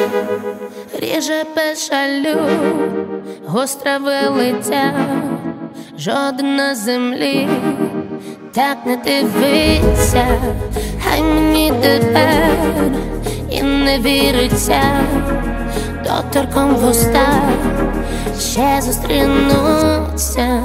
ріже печалю, гостре вилиття, жоден на землі так не дивиться, хай мені тепер і не віриться, доторком в уста ще зустрінуться.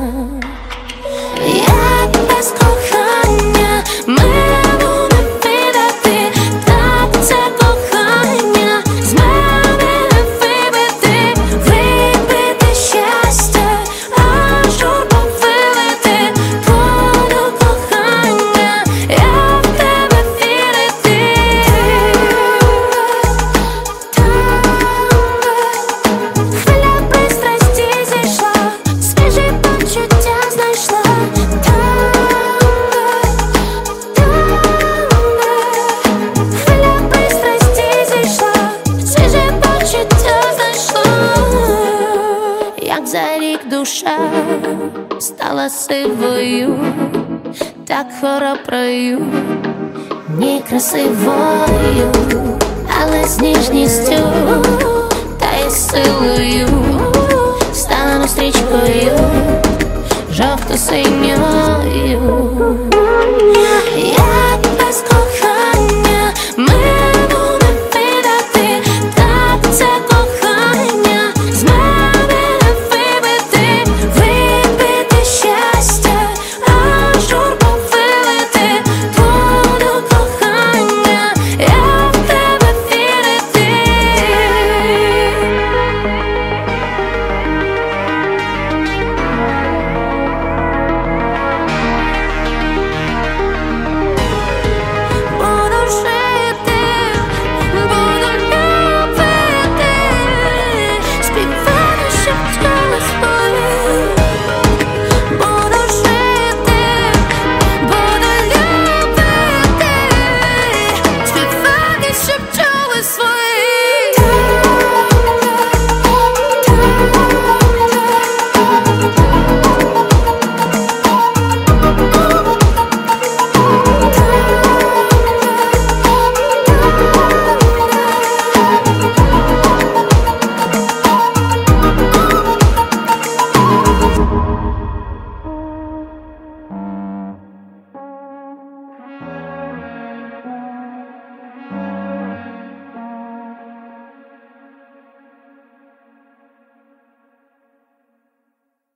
Як без кохання милу не видати, так це кохання з мене не вибити, вибити щастя, аж журбу вилити, буду кохання, я в тебе вірити. Хвиля пристрасті зійшла, свіжі почуття знайшла. Хвиля пристрасті зійшла, свіжі почуття знайшла. Як за рік душа стала сивою, так хороброю, ні красивою, але з ніжністю та й силою стану стрічкою жовто-синьою.